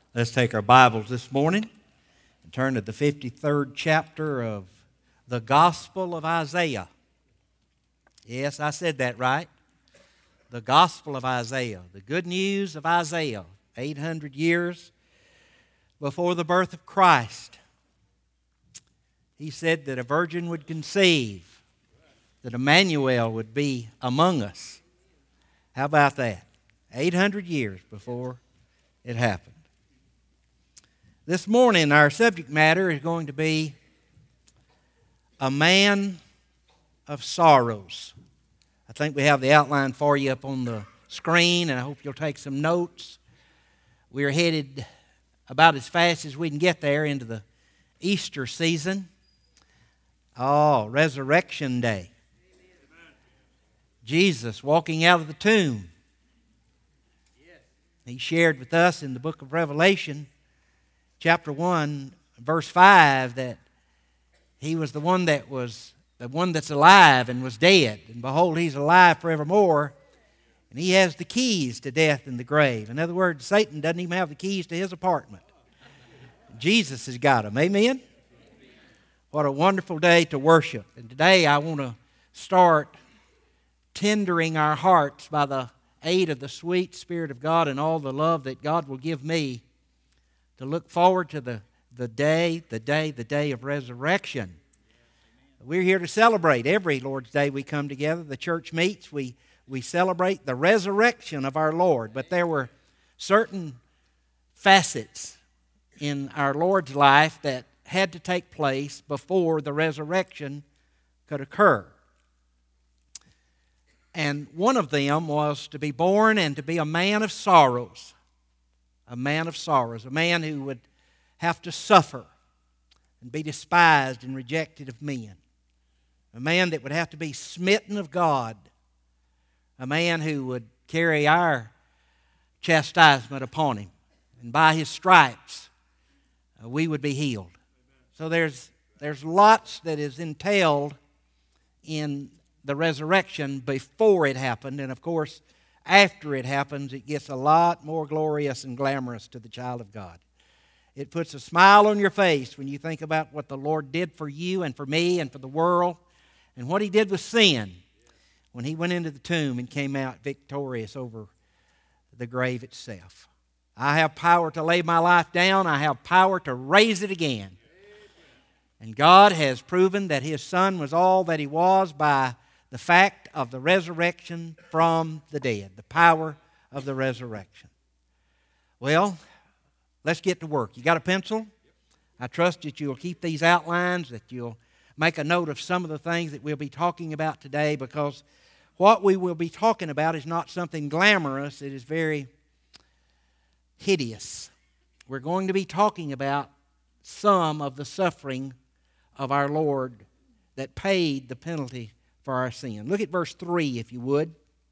Let's take our Bibles this morning and turn to the 53rd chapter of the Gospel of Isaiah. Yes, I said that right. The Gospel of Isaiah, the good news of Isaiah, 800 years before the birth of Christ. He said that a virgin would conceive, that Emmanuel would be among us. How about that? 800 years before it happened. This morning, our subject matter is going to be a man of sorrows. I think we have the outline for you up on the screen, and I hope you'll take some notes. We're headed about as fast as we can get there into the Easter season. Oh, Resurrection Day. Jesus walking out of the tomb. He shared with us in the book of Revelation, chapter 1, verse 5, that he was the one that's alive and was dead. And behold, he's alive forevermore. And he has the keys to death and the grave. In other words, Satan doesn't even have the keys to his apartment. Jesus has got them. Amen? What a wonderful day to worship. And today I want to start tendering our hearts by the aid of the sweet Spirit of God and all the love that God will give me to look forward to the day of resurrection. We're here to celebrate. Every Lord's Day we come together, the church meets, we celebrate the resurrection of our Lord. But there were certain facets in our Lord's life that had to take place before the resurrection could occur. And one of them was to be born and to be a man of sorrows. A man of sorrows, a man who would have to suffer and be despised and rejected of men. A man that would have to be smitten of God. A man who would carry our chastisement upon him. And by his stripes, we would be healed. So there's lots that is entailed in the resurrection before it happened. And of course, after it happens, it gets a lot more glorious and glamorous to the child of God. It puts a smile on your face when you think about what the Lord did for you and for me and for the world, and what He did with sin when He went into the tomb and came out victorious over the grave itself. I have power to lay my life down. I have power to raise it again. And God has proven that His Son was all that He was by the fact of the resurrection from the dead, the power of the resurrection. Well, let's get to work. You got a pencil? I trust that you'll keep these outlines, that you'll make a note of some of the things that we'll be talking about today, because what we will be talking about is not something glamorous. It is very hideous. We're going to be talking about some of the suffering of our Lord that paid the penalty for our sin. Look at verse 3, if you would.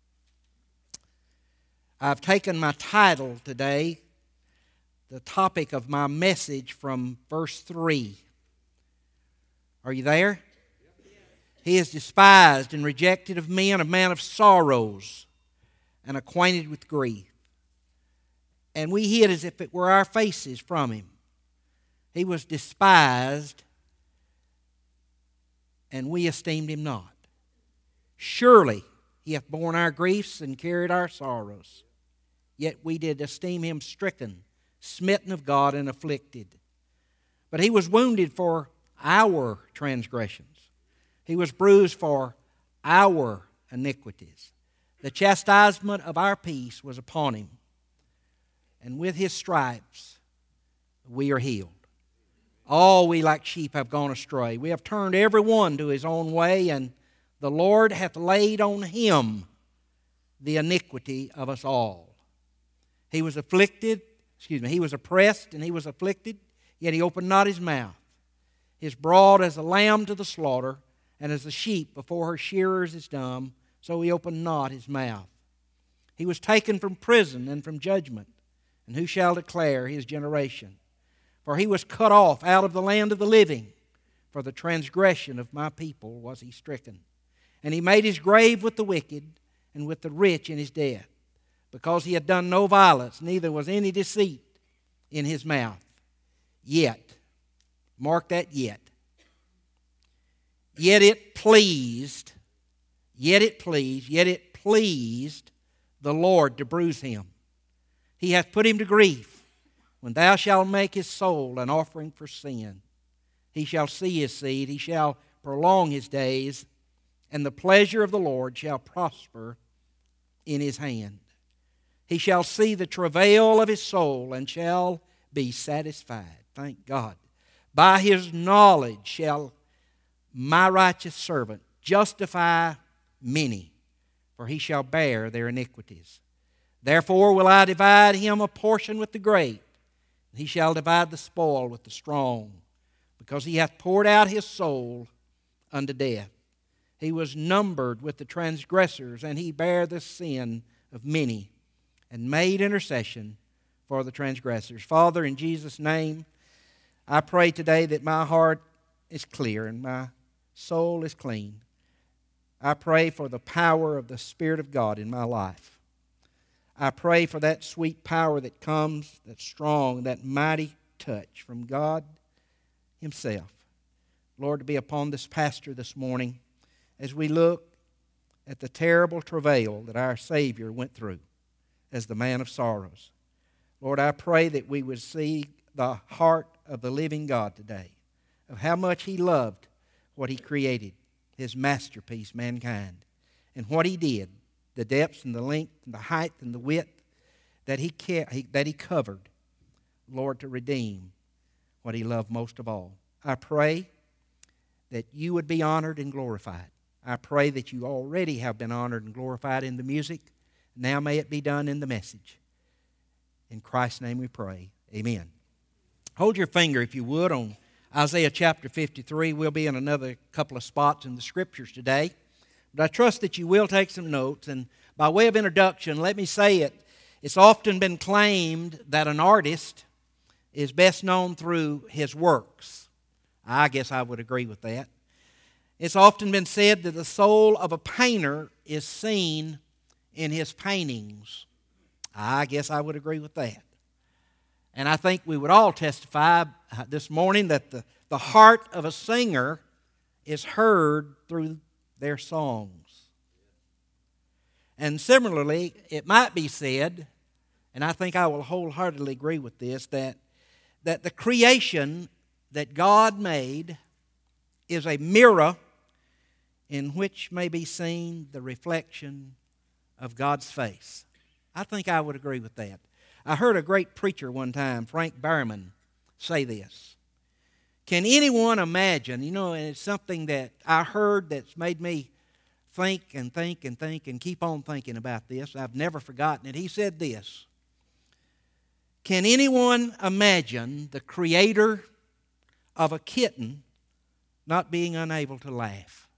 I've taken my title today, the topic of my message, from verse 3. Are you there? He is despised and rejected of men, a man of sorrows and acquainted with grief. And we hid as if it were our faces from Him. He was despised, and we esteemed Him not. Surely He hath borne our griefs and carried our sorrows. Yet we did esteem Him stricken, smitten of God, and afflicted. But He was wounded for our transgressions. He was bruised for our iniquities. The chastisement of our peace was upon Him. And with His stripes we are healed. All we like sheep have gone astray. We have turned every one to his own way, and the Lord hath laid on Him the iniquity of us all. He was oppressed and He was afflicted, yet He opened not His mouth. He is brought as a lamb to the slaughter, and as a sheep before her shearers is dumb, so He opened not His mouth. He was taken from prison and from judgment, and who shall declare His generation? For He was cut off out of the land of the living. For the transgression of my people was He stricken. And He made His grave with the wicked and with the rich in his death, because He had done no violence, neither was any deceit in his mouth. Yet, mark that yet. Yet it pleased the Lord to bruise him. He hath put him to grief. When thou shalt make his soul an offering for sin, he shall see his seed, he shall prolong his days, and the pleasure of the Lord shall prosper in his hand. He shall see the travail of his soul and shall be satisfied. Thank God. By his knowledge shall my righteous servant justify many, for he shall bear their iniquities. Therefore will I divide him a portion with the great, and he shall divide the spoil with the strong, because he hath poured out his soul unto death. He was numbered with the transgressors, and he bare the sin of many, and made intercession for the transgressors. Father, in Jesus' name, I pray today that my heart is clear and my soul is clean. I pray for the power of the Spirit of God in my life. I pray for that sweet power that comes, that strong, that mighty touch from God Himself. Lord, to be upon this pastor this morning as we look at the terrible travail that our Savior went through as the man of sorrows. Lord, I pray that we would see the heart of the living God today, of how much He loved what He created, His masterpiece, mankind, and what He did, the depths and the length and the height and the width that He covered, Lord, to redeem what He loved most of all. I pray that You would be honored and glorified. I pray that You already have been honored and glorified in the music. Now may it be done in the message. In Christ's name we pray. Amen. Hold your finger, if you would, on Isaiah chapter 53. We'll be in another couple of spots in the Scriptures today. But I trust that you will take some notes. And by way of introduction, let me say it. It's often been claimed that an artist is best known through his works. I guess I would agree with that. It's often been said that the soul of a painter is seen in his paintings. I guess I would agree with that. And I think we would all testify this morning that the heart of a singer is heard through their songs. And similarly, it might be said, and I think I will wholeheartedly agree with this, that the creation that God made is a mirror in which may be seen the reflection of God's face. I think I would agree with that. I heard a great preacher one time, Frank Behrman, say this. Can anyone imagine, and it's something that I heard that's made me think and keep on thinking about this. I've never forgotten it. He said this. Can anyone imagine the creator of a kitten not being unable to laugh?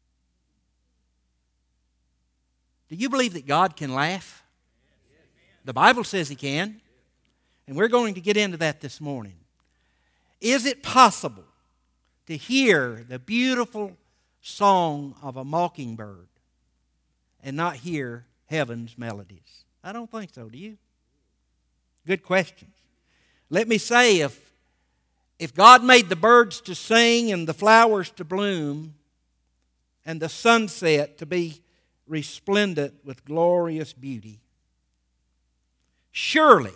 Do you believe that God can laugh? The Bible says He can. And we're going to get into that this morning. Is it possible to hear the beautiful song of a mockingbird and not hear heaven's melodies? I don't think so. Do you? Good questions. Let me say, if God made the birds to sing and the flowers to bloom and the sunset to be resplendent with glorious beauty, surely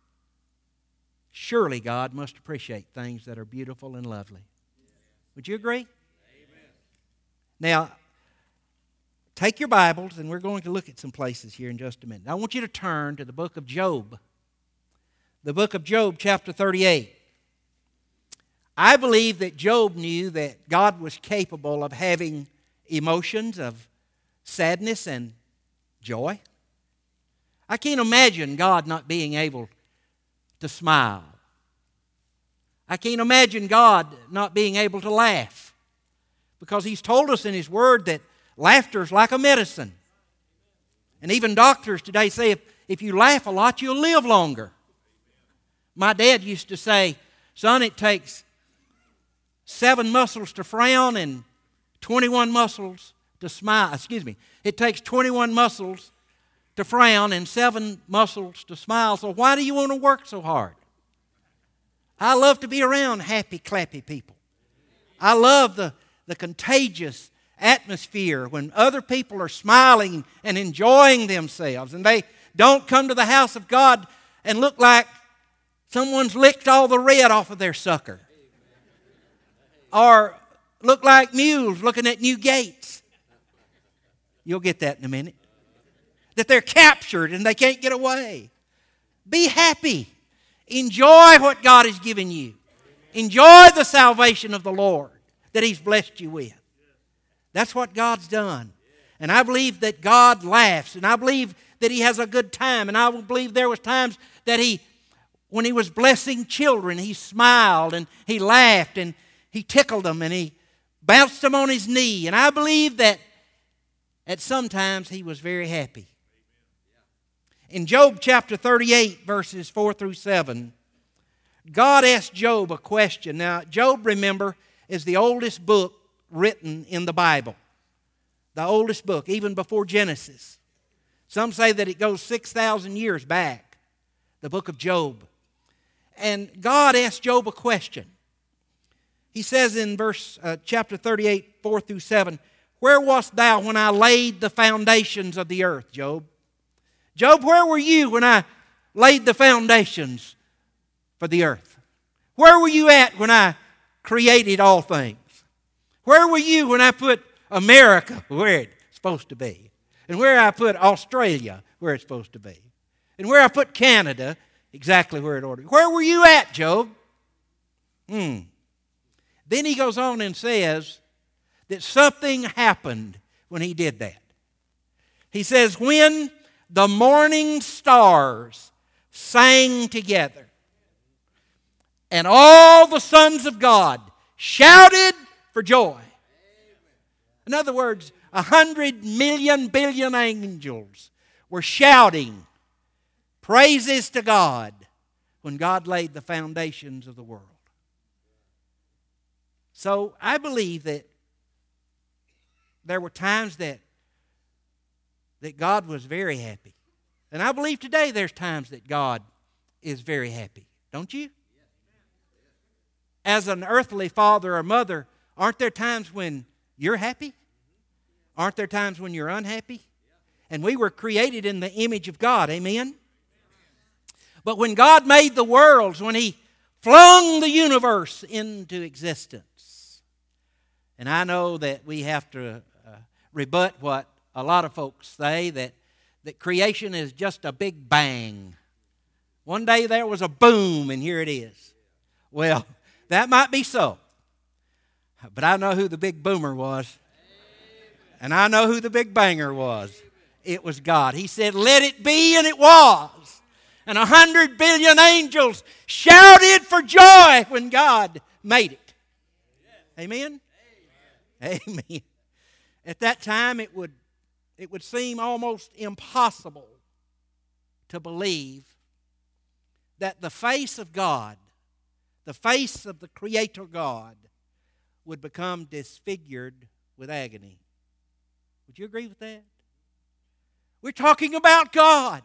God must appreciate things that are beautiful and lovely. Would you agree? Amen. Now, take your Bibles, and we're going to look at some places here in just a minute. I want you to turn to the book of Job. The book of Job, chapter 38. I believe that Job knew that God was capable of having emotions of sadness and joy. I can't imagine God not being able to smile. I can't imagine God not being able to laugh, because He's told us in His Word that laughter is like a medicine. And even doctors today say if you laugh a lot, you'll live longer. My dad used to say, son, it takes 7 muscles to frown and 21 muscles to smile. It takes 21 muscles to frown and 7 muscles to smile. So why do you want to work so hard? I love to be around happy, clappy people. I love the contagious atmosphere when other people are smiling and enjoying themselves, and they don't come to the house of God and look like someone's licked all the red off of their sucker, or look like mules looking at new gates. You'll get that in a minute. That they're captured and they can't get away. Be happy. Enjoy what God has given you. Enjoy the salvation of the Lord that He's blessed you with. That's what God's done. And I believe that God laughs, and I believe that He has a good time, and I believe there was times that when He was blessing children, He smiled and He laughed and He tickled them and He bounced them on His knee. And I believe that at some times He was very happy. In Job chapter 38, verses 4 through 7, God asked Job a question. Now, Job, remember, is the oldest book written in the Bible. The oldest book, even before Genesis. Some say that it goes 6,000 years back, the book of Job. And God asked Job a question. He says in chapter 38, 4 through 7, "Where wast thou when I laid the foundations of the earth, Job? Job, where were you when I laid the foundations for the earth? Where were you at when I created all things? Where were you when I put America where it's supposed to be? And where I put Australia where it's supposed to be? And where I put Canada exactly where it ought to be? Where were you at, Job?" Then he goes on and says that something happened when he did that. He says, "When the morning stars sang together, and all the sons of God shouted for joy." In other words, 100 million billion angels were shouting praises to God when God laid the foundations of the world. So I believe that there were times that God was very happy. And I believe today there's times that God is very happy. Don't you? As an earthly father or mother, aren't there times when you're happy? Aren't there times when you're unhappy? And we were created in the image of God, amen? But when God made the worlds, when He flung the universe into existence, and I know that we have to rebut what a lot of folks say, that creation is just a big bang. One day there was a boom and here it is. Well, that might be so. But I know who the big boomer was. And I know who the big banger was. It was God. He said, "Let it be," and it was. And 100 billion angels shouted for joy when God made it. Amen? Amen. At that time, it would seem almost impossible to believe that the face of God, the face of the Creator God, would become disfigured with agony. Would you agree with that? We're talking about God.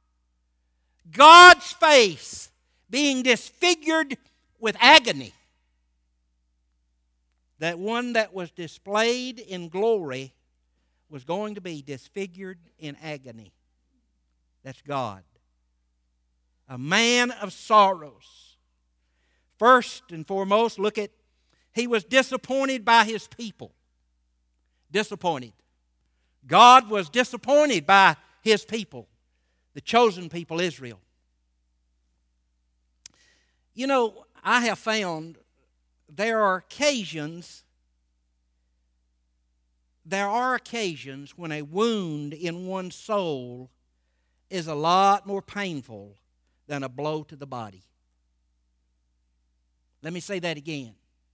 God's face being disfigured with agony. That one that was displayed in glory was going to be disfigured in agony. That's God. A man of sorrows. First and foremost, look at, he was disappointed by his people. Disappointed. God was disappointed by His people, the chosen people, Israel. You know, I have found there are occasions when a wound in one's soul is a lot more painful than a blow to the body. Let me say that again.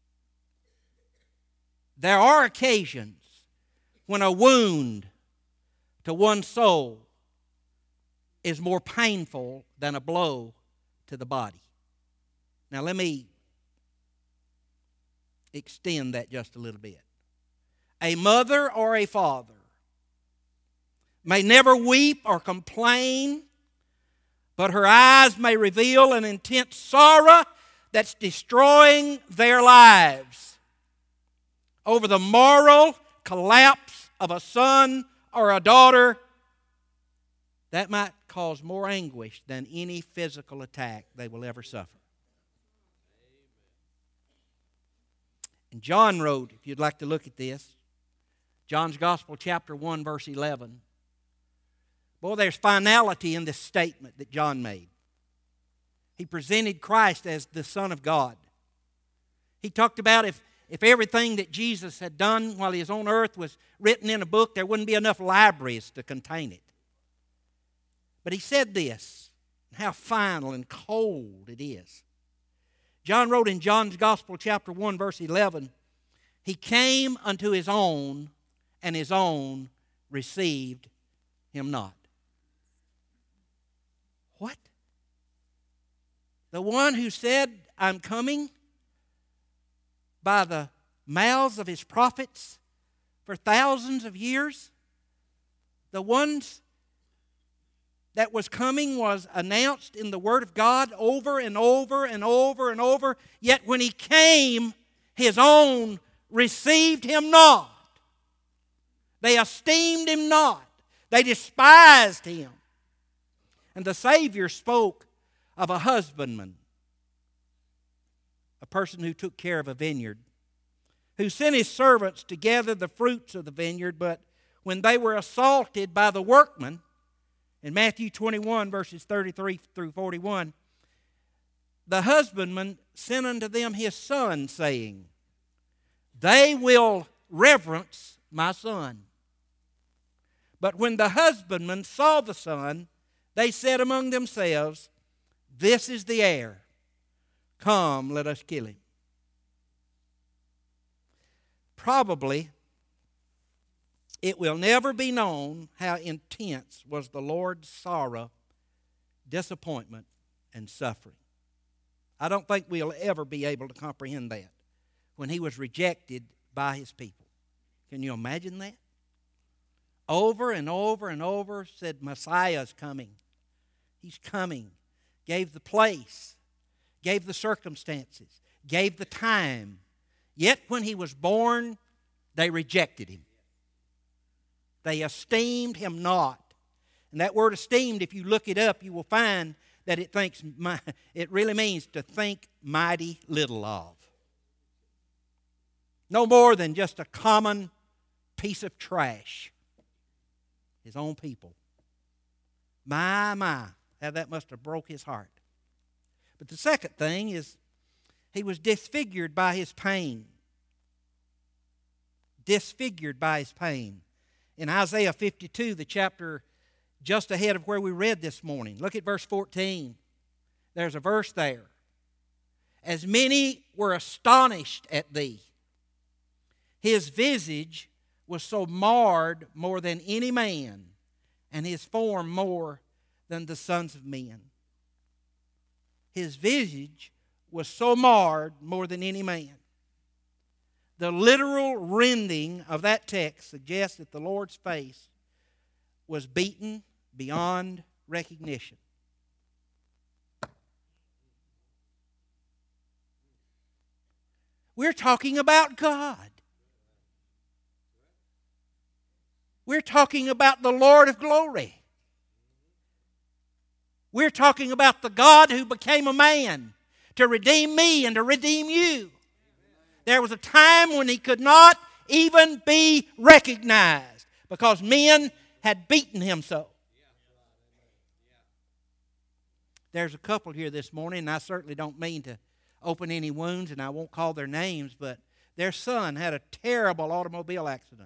There are occasions when a wound to one's soul is more painful than a blow to the body. Now let me extend that just a little bit. A mother or a father may never weep or complain, but her eyes may reveal an intense sorrow that's destroying their lives over the moral collapse of a son or a daughter, that might cause more anguish than any physical attack they will ever suffer. And John wrote, if you'd like to look at this, John's Gospel, chapter 1, verse 11. Boy, there's finality in this statement that John made. He presented Christ as the Son of God. He talked about if everything that Jesus had done while he was on earth was written in a book, there wouldn't be enough libraries to contain it. But he said this, how final and cold it is. John wrote in John's Gospel, chapter 1, verse 11, He came unto His own, and His own received Him not. What? The one who said, I'm coming, by the mouths of His prophets for thousands of years, the ones that was coming was announced in the Word of God over and over and over and over. Yet when He came, His own received Him not. They esteemed Him not. They despised Him. And the Savior spoke of a husbandman, a person who took care of a vineyard, who sent his servants to gather the fruits of the vineyard, but when they were assaulted by the workmen, in Matthew 21, verses 33 through 41, the husbandman sent unto them his son, saying, They will reverence my son. But when the husbandmen saw the son, they said among themselves, This is the heir. Come, let us kill him. Probably, it will never be known how intense was the Lord's sorrow, disappointment, and suffering. I don't think we'll ever be able to comprehend that when He was rejected by His people. Can you imagine that? Over and over and over said, Messiah's coming. He's coming. Gave the place, gave the circumstances, gave the time. Yet when He was born, they rejected Him. They esteemed Him not. And that word esteemed, if you look it up, you will find that it really means to think mighty little of. No more than just a common piece of trash. His own people. My, how that must have broke His heart. But the second thing is He was disfigured by His pain. Disfigured by His pain. In Isaiah 52, the chapter just ahead of where we read this morning, look at verse 14. There's a verse there. As many were astonished at Thee, His visage was so marred more than any man, and His form more than the sons of men. His visage was so marred more than any man. The literal rending of that text suggests that the Lord's face was beaten beyond recognition. We're talking about God. We're talking about the Lord of glory. We're talking about the God who became a man to redeem me and to redeem you. There was a time when He could not even be recognized because men had beaten Him so. There's a couple here this morning, and I certainly don't mean to open any wounds, and I won't call their names, but their son had a terrible automobile accident.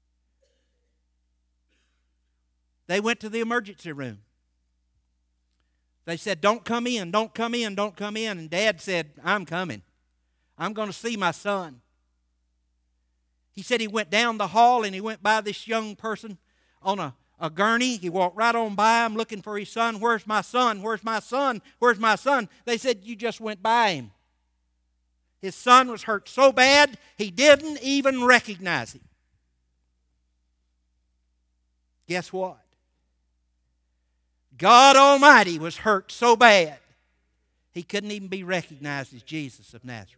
They went to the emergency room. They said, Don't come in, don't come in, don't come in. And Dad said, I'm coming. I'm going to see my son. He said he went down the hall and he went by this young person on a gurney. He walked right on by him looking for his son. Where's my son? Where's my son? Where's my son? They said, You just went by him. His son was hurt so bad he didn't even recognize him. Guess what? God Almighty was hurt so bad he couldn't even be recognized as Jesus of Nazareth.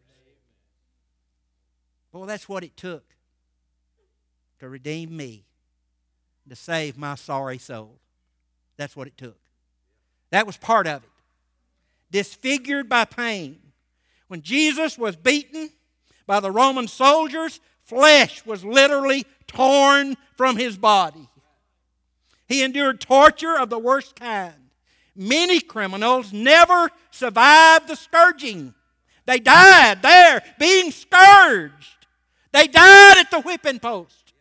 Well, that's what it took to redeem me, to save my sorry soul. That's what it took. That was part of it. Disfigured by pain. When Jesus was beaten by the Roman soldiers, flesh was literally torn from his body. He endured torture of the worst kind. Many criminals never survived the scourging. They died there being scourged. They died at the whipping post.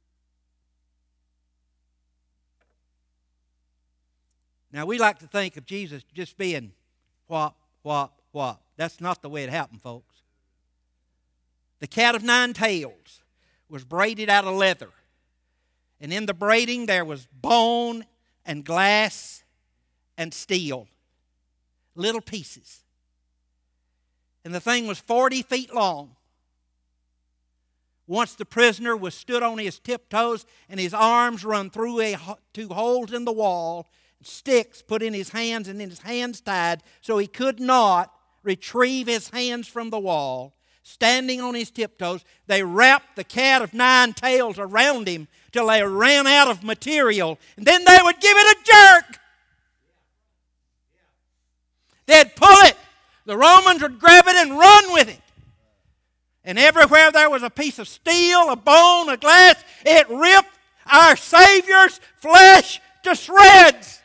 Now, we like to think of Jesus just being whop, whop, whop. That's not the way it happened, folks. The cat of nine tails was braided out of leather. And in the braiding there was bone and glass and steel. Little pieces. And the thing was 40 feet long. Once the prisoner was stood on his tiptoes and his arms run through two holes in the wall, sticks put in his hands and then his hands tied so he could not retrieve his hands from the wall. Standing on his tiptoes, they wrapped the cat of nine tails around him till they ran out of material. And then they would give it a jerk. They'd pull it. The Romans would grab it and run with it. And everywhere there was a piece of steel, a bone, a glass, it ripped our Savior's flesh to shreds.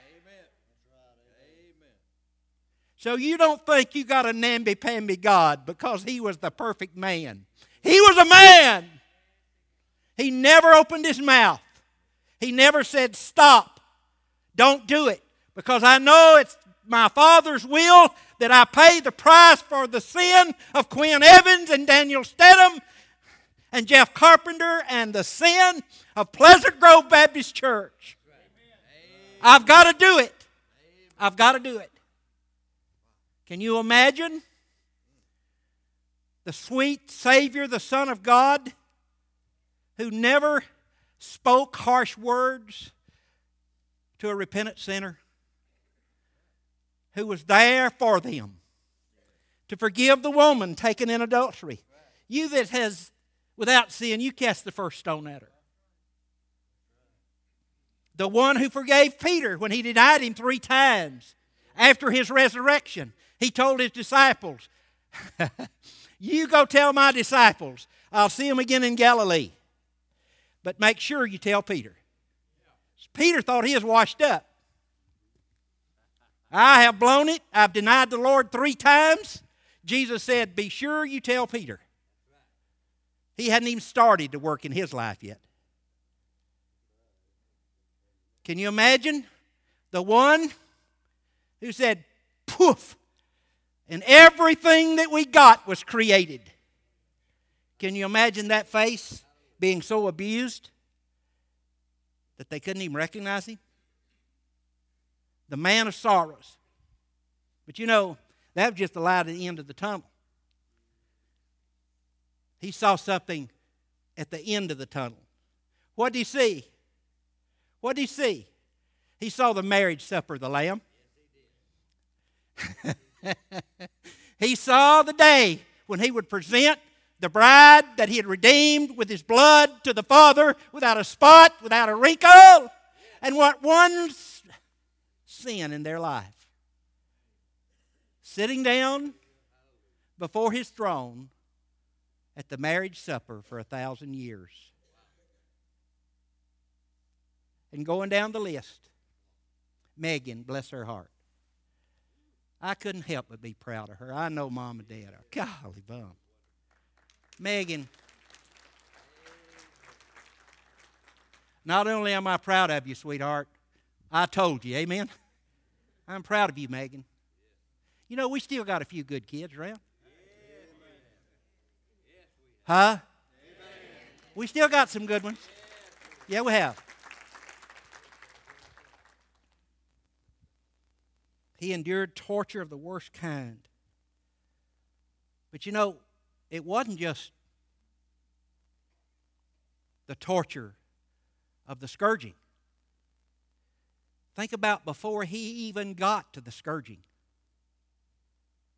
So you don't think you got a namby-pamby God because he was the perfect man. He was a man. He never opened his mouth. He never said, stop, don't do it. Because I know it's my Father's will that I pay the price for the sin of Quinn Evans and Daniel Stedham and Jeff Carpenter and the sin of Pleasant Grove Baptist Church. I've got to do it. I've got to do it. Can you imagine the sweet Savior, the Son of God, who never spoke harsh words to a repentant sinner, who was there for them to forgive the woman taken in adultery? You that has, without sin, you cast the first stone at her. The one who forgave Peter when he denied him 3 times after his resurrection. He told his disciples, you go tell my disciples, I'll see them again in Galilee. But make sure you tell Peter. Peter thought he was washed up. I have blown it. I've denied the Lord 3 times. Jesus said, be sure you tell Peter. He hadn't even started to work in his life yet. Can you imagine the one who said, poof, and everything that we got was created? Can you imagine that face being so abused that they couldn't even recognize him? The man of sorrows. But you know, that was just the light at the end of the tunnel. He saw something at the end of the tunnel. What did he see? What did he see? He saw the marriage supper of the Lamb. He saw the day when he would present the bride that he had redeemed with his blood to the Father without a spot, without a wrinkle, and what one sin in their life. Sitting down before his throne at the marriage supper for 1,000 years. And going down the list, Megan, bless her heart. I couldn't help but be proud of her. I know Mom and Dad are. Golly bum. Megan, not only am I proud of you, sweetheart, I told you, amen? I'm proud of you, Megan. You know, we still got a few good kids around. Huh? We still got some good ones. Yeah, we have. He endured torture of the worst kind. But you know, it wasn't just the torture of the scourging. Think about before he even got to the scourging.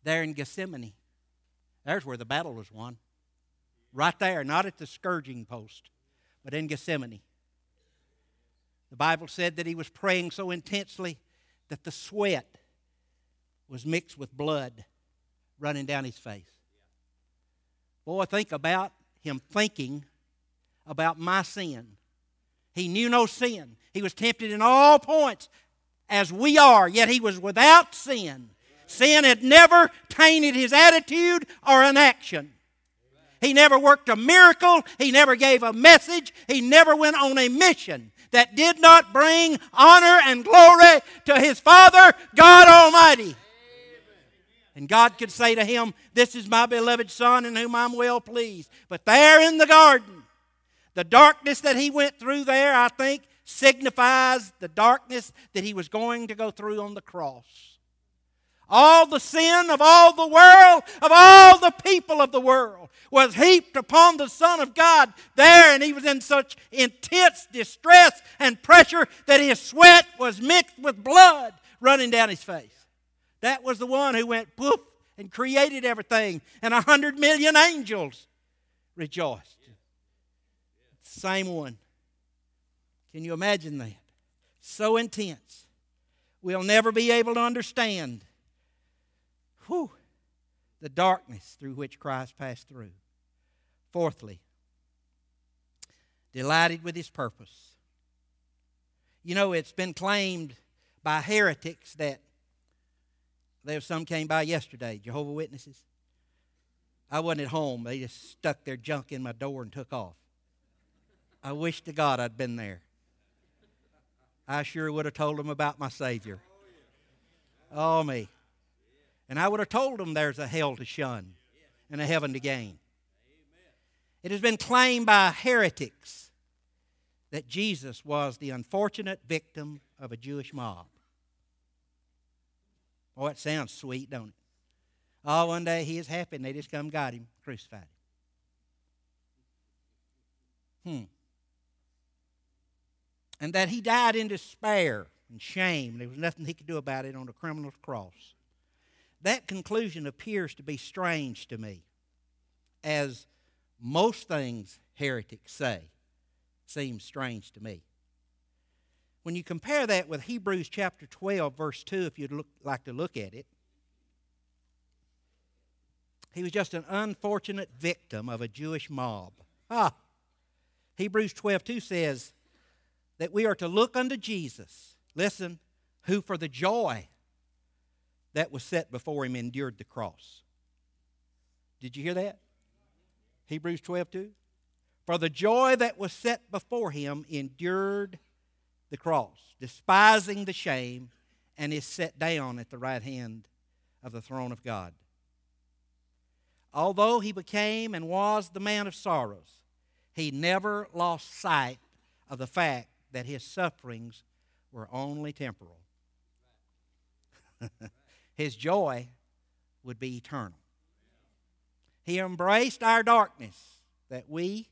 There in Gethsemane. There's where the battle was won. Right there, not at the scourging post, but in Gethsemane. The Bible said that he was praying so intensely that the sweat was mixed with blood running down his face. Boy, think about him thinking about my sin. He knew no sin. He was tempted in all points as we are, yet he was without sin. Sin had never tainted his attitude or an action. He never worked a miracle. He never gave a message. He never went on a mission that did not bring honor and glory to his Father, God Almighty. And God could say to him, "This is my beloved Son in whom I'm well pleased." But there in the garden, the darkness that he went through there, I think, signifies the darkness that he was going to go through on the cross. All the sin of all the world, of all the people of the world, was heaped upon the Son of God there, and he was in such intense distress and pressure that his sweat was mixed with blood running down his face. That was the one who went poof and created everything, and 100 million angels rejoiced. Same one. Can you imagine that? So intense. We'll never be able to understand the darkness through which Christ passed through. Fourthly, delighted with his purpose. You know, it's been claimed by heretics that there's some came by yesterday, Jehovah's Witnesses. I wasn't at home. They just stuck their junk in my door and took off. I wish to God I'd been there. I sure would have told them about my Savior. Oh, me. And I would have told them there's a hell to shun and a heaven to gain. It has been claimed by heretics that Jesus was the unfortunate victim of a Jewish mob. Oh, it sounds sweet, don't it? Oh, one day he is happy and they just come got him, crucified him. And that he died in despair and shame. There was nothing he could do about it on the criminal's cross. That conclusion appears to be strange to me, as most things heretics say seems strange to me. When you compare that with Hebrews chapter 12, verse 2, if you'd like to look at it, he was just an unfortunate victim of a Jewish mob. Hebrews 12:2 says that we are to look unto Jesus, listen, who for the joy that was set before him endured the cross. Did you hear that? Hebrews 12:2. For the joy that was set before him endured the cross, despising the shame, and is set down at the right hand of the throne of God. Although he became and was the man of sorrows, he never lost sight of the fact that his sufferings were only temporal. His joy would be eternal. He embraced our darkness that we,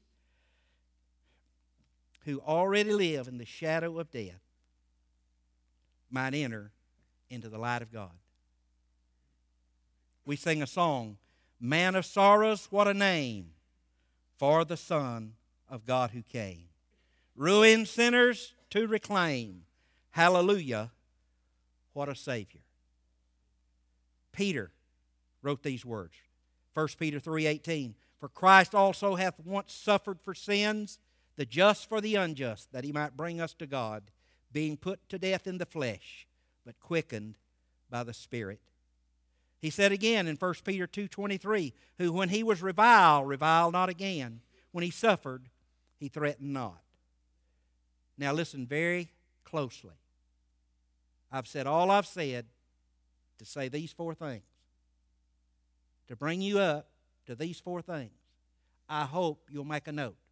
who already live in the shadow of death, might enter into the light of God. We sing a song, "Man of sorrows, what a name for the Son of God who came. Ruined sinners to reclaim. Hallelujah, what a Savior." Peter wrote these words. 1 Peter 3:18. For Christ also hath once suffered for sins, the just for the unjust, that he might bring us to God, being put to death in the flesh, but quickened by the Spirit. He said again in 1 Peter 2:23, who when he was reviled not again. When he suffered, he threatened not. Now listen very closely. I've said all I've said to say these four things. To bring you up to these four things. I hope you'll make a note.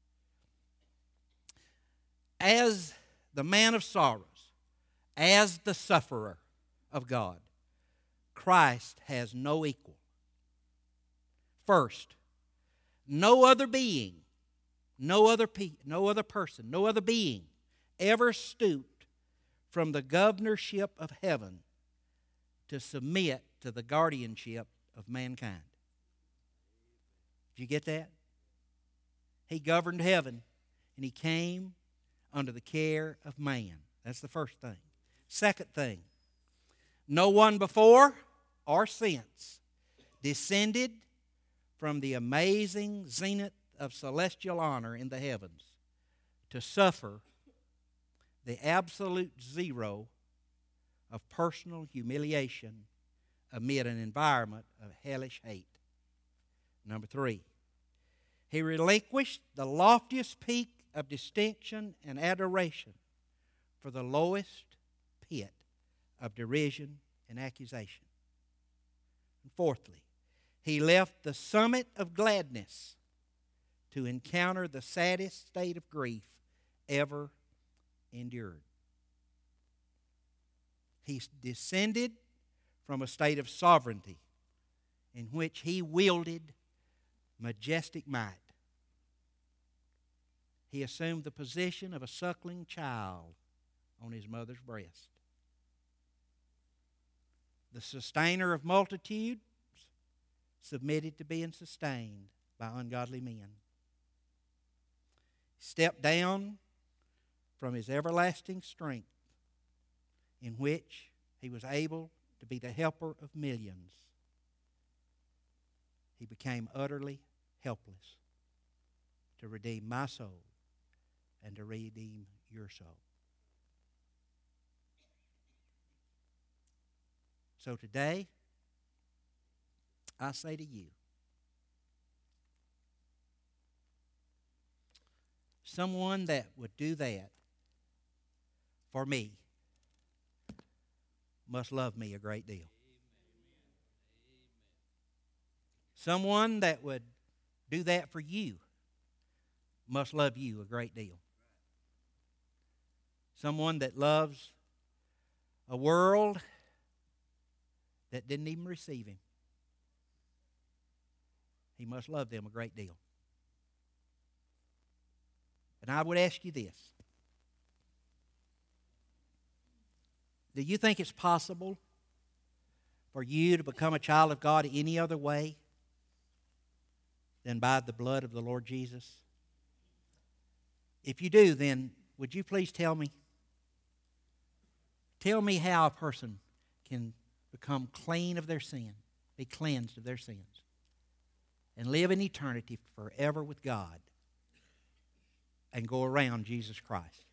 As the man of sorrows, as the sufferer of God, Christ has no equal. First, no other being, no other person, no other being ever stooped from the governorship of heaven to submit to the guardianship of mankind. Did you get that? He governed heaven, and He came under the care of man. That's the first thing. Second thing, no one before or since descended from the amazing zenith of celestial honor in the heavens to suffer the absolute zero of personal humiliation amid an environment of hellish hate. Number 3, He relinquished the loftiest peak of distinction and adoration for the lowest pit of derision and accusation. And fourthly, He left the summit of gladness to encounter the saddest state of grief ever endured. He descended from a state of sovereignty in which He wielded majestic might. He assumed the position of a suckling child on His mother's breast. The sustainer of multitudes submitted to being sustained by ungodly men. He stepped down from His everlasting strength, in which He was able to be the helper of millions. He became utterly helpless to redeem my soul and to redeem your soul. So today, I say to you, someone that would do that for me must love me a great deal. Someone that would do that for you must love you a great deal. Someone that loves a world that didn't even receive Him, He must love them a great deal. And I would ask you this. Do you think it's possible for you to become a child of God any other way than by the blood of the Lord Jesus? If you do, then would you please tell me? Tell me how a person can become clean of their sin, be cleansed of their sins, and live in eternity forever with God and go around Jesus Christ.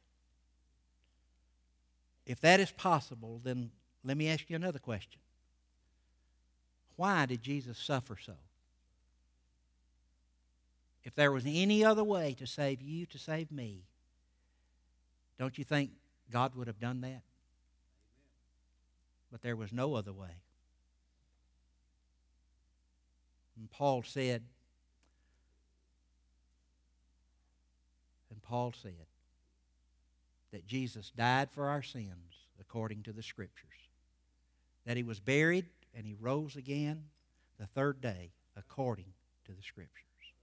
If that is possible, then let me ask you another question. Why did Jesus suffer so? If there was any other way to save you, to save me, don't you think God would have done that? But there was no other way. And Paul said that Jesus died for our sins according to the Scriptures, that He was buried and He rose again the third day according to the Scriptures.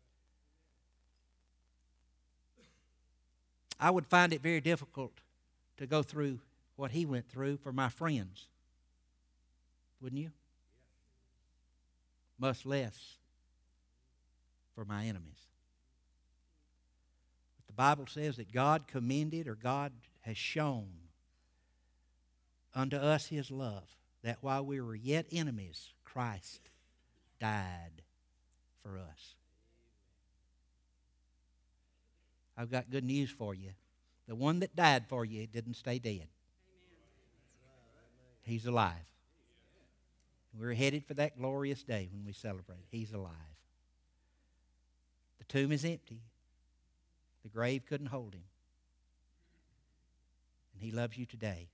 I would find it very difficult to go through what He went through for my friends. Wouldn't you? Much less for my enemies. But the Bible says that God commended, or God has shown unto us His love, that while we were yet enemies, Christ died for us. I've got good news for you. The one that died for you didn't stay dead. He's alive. We're headed for that glorious day when we celebrate. He's alive. The tomb is empty. The grave couldn't hold Him. And He loves you today.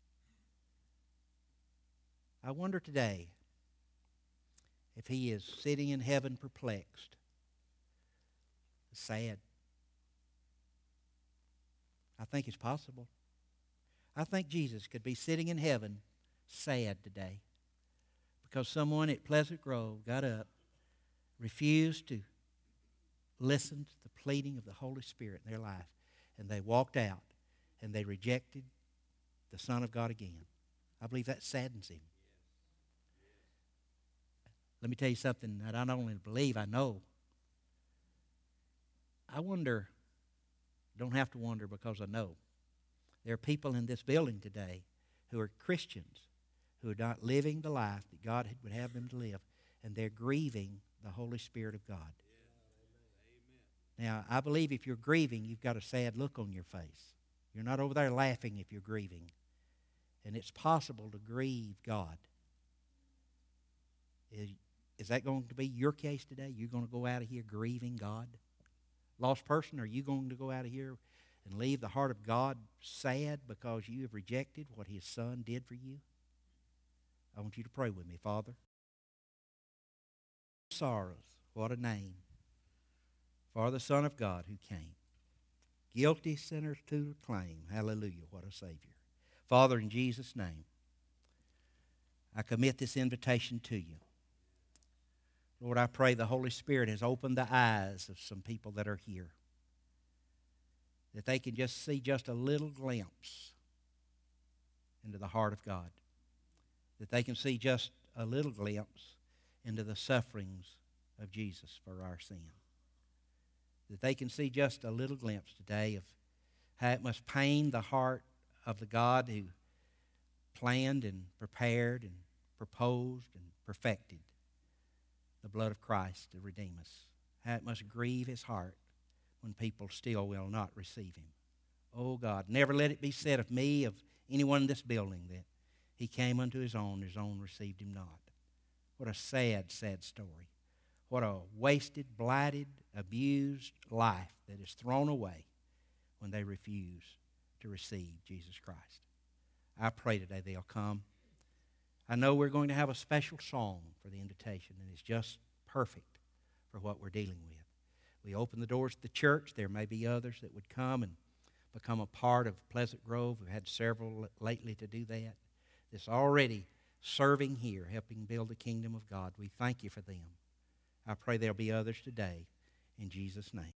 I wonder today if He is sitting in heaven perplexed, sad. I think it's possible. I think Jesus could be sitting in heaven sad today because someone at Pleasant Grove got up, refused to listen to the pleading of the Holy Spirit in their life, and they walked out and they rejected the Son of God again. I believe that saddens Him. Let me tell you something that I not only believe, I know. I wonder, don't have to wonder because I know. There are people in this building today who are Christians who are not living the life that God would have them to live, and they're grieving the Holy Spirit of God. Now, I believe if you're grieving, you've got a sad look on your face. You're not over there laughing if you're grieving. And it's possible to grieve God. Is that going to be your case today? You're going to go out of here grieving God? Lost person, are you going to go out of here and leave the heart of God sad because you have rejected what His Son did for you? I want you to pray with me, Father. Sorrows, what a name for the Son of God who came. Guilty sinners to claim. Hallelujah, what a Savior. Father, in Jesus' name, I commit this invitation to you. Lord, I pray the Holy Spirit has opened the eyes of some people that are here, that they can just see just a little glimpse into the heart of God, that they can see just a little glimpse into the sufferings of Jesus for our sin, that they can see just a little glimpse today of how it must pain the heart of the God who planned and prepared and proposed and perfected the blood of Christ to redeem us. How it must grieve His heart when people still will not receive Him. Oh God, never let it be said of me, of anyone in this building, that He came unto His own received Him not. What a sad, sad story. What a wasted, blighted, abused life that is thrown away when they refuse to receive Jesus Christ. I pray today they'll come. I know we're going to have a special song for the invitation, and it's just perfect for what we're dealing with. We open the doors to the church. There may be others that would come and become a part of Pleasant Grove. We've had several lately to do that. That's already serving here, helping build the kingdom of God. We thank you for them. I pray there'll be others today in Jesus' name.